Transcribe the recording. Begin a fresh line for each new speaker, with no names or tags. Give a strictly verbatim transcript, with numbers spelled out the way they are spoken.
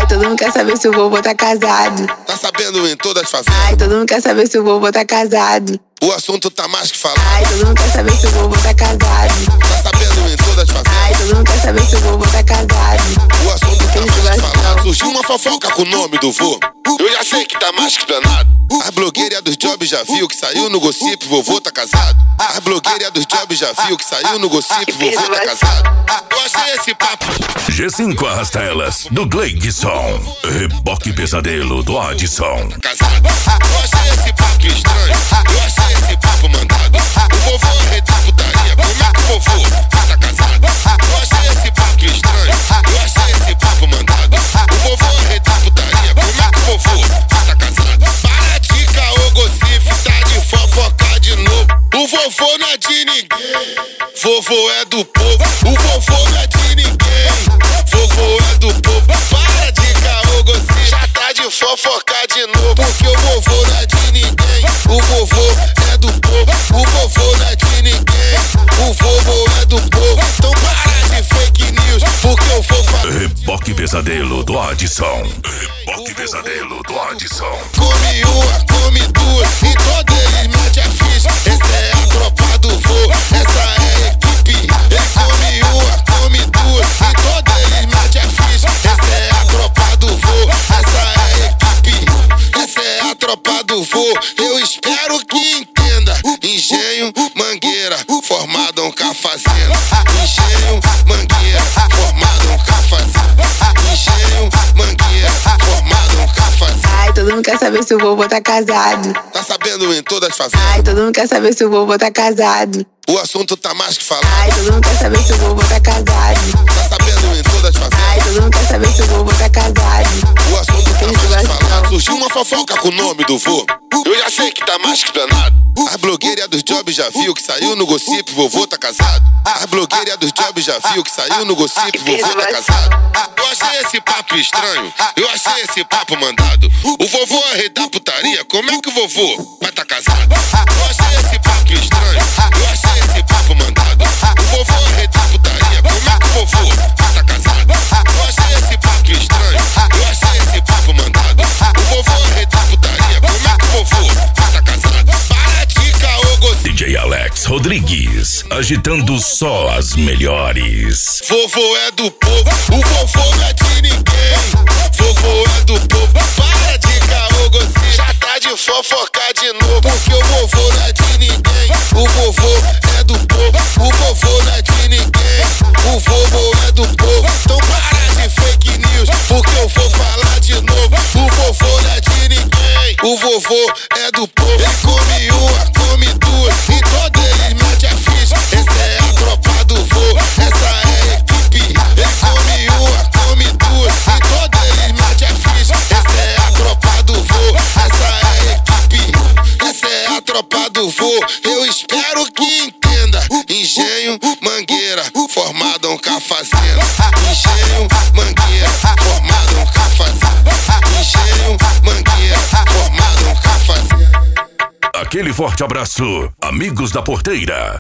todo mundo quer saber se o vovô tá casado.
Tá sabendo em todas as favelas?
Ai, todo mundo quer saber se o vovô tá casado.
O assunto tá mais que falado.
Ai, todo mundo quer saber se o vovô tá casado.
Tá sabendo em todas as favelas?
Ai, todo mundo quer saber se o vovô tá casado.
O assunto tá mais que falado. Surgiu uma fofoca com o nome do vô. Eu já sei que tá mais que explanado. A blogueira dos jobs já viu que saiu no gossip, vovô tá casado. A blogueira dos jobs já viu que saiu no gossip, vovô tá casado. Eu achei esse papo.
G cinco arrasta elas, do Gleidson. Reboque Pesadelo, do Adson.
Casado. Eu achei esse papo estranho. Eu achei esse papo mandado. O vovô é rei da putaria. Como é que o vovô tá casado? Eu achei esse papo estranho. Eu achei esse papo mandado. O vovô é rei da putaria. Como é que o vovô tá casado? Para de caô, gossip, tá de fofocar de novo. O vovô não é de ninguém. Vovô é do povo. O vovô não é de ninguém. Vovô é do povo. Para de caô, gossip, já tá de fofocar de novo. Porque o vovô não é de ninguém. O vovô é do povo. O vovô não é de ninguém. O vovô é do povo. Então para de fake news, porque eu vou falar.
Reboque Pesadelo, do Adson. Reboque Pesadelo, do Adson.
Come uma, come duas, e todos eles mete a ficha. Essa é a tropa do vô, essa é a equipe. Ele come uma, come duas, e todos eles mete a ficha. Essa é a tropa do vô, essa é a equipe. Essa é a tropa do vô, eu espero que entenda. Engenho, Mangueira, formado um cafazenda. Engenho, Mangueira, formado um cafazenda. Engenho, Mangueira, formado um cafazenda.
Ai, todo mundo quer saber se o vovô tá casado.
Tá sabendo em todas as favelas?
Ai, todo mundo quer saber se o vovô tá casado.
O assunto tá mais que falado.
Ai, todo mundo quer saber se o vovô tá casado.
Tá sabendo em todas as favelas?
Ai, todo mundo quer saber se o vovô tá casado.
O assunto tá mais que falado. Surgiu uma fofoca com o nome do vô. Eu já sei que tá mais que explanado. A blogueira dos jobs já viu que saiu no gossip, vovô tá casado. A blogueira dos jobs já viu que saiu no gossip, vovô tá casado. Eu achei esse papo estranho. Eu achei esse papo mandado. O vovô é rei da putaria. Como é que o vovô vai tá casado? Eu achei esse papo estranho. Eu achei esse papo mandado. O vovô é rei da putaria. Como é que o vovô tá casado? Eu achei esse papo estranho. Eu achei esse papo mandado. O vovô é rei da putaria. Como é que o vovô tá casado? Para de caô, gostoso.
D J Alex Rodrigues, agitando só as melhores.
Vovô é do povo. O vovô não é de ninguém. Vovô é do povo. Para de caô, gostoso, já tá de fofocar de novo. Porque o vovô não é de ninguém. O vovô é do povo. O vovô não é de ninguém. O vovô é do povo. Então para de fake news, porque eu vou falar de novo. O vovô não é de ninguém. O vovô é do povo. Ele come uma, come duas, e todos eles mete a ficha. Essa é a tropa do vô, essa é a equipe. Ele come uma, come duas, e todos eles mete a ficha. Essa é a tropa do vô, essa é a equipe. Essa é a tropa do vô, eu espero que entenda. Engenho, Mangueira, formado um cafazenda. Engenho, Mangueira, formado um cafazenda. Engenho, Mangueira, formado um cafazenda.
Aquele forte abraço, amigos da porteira.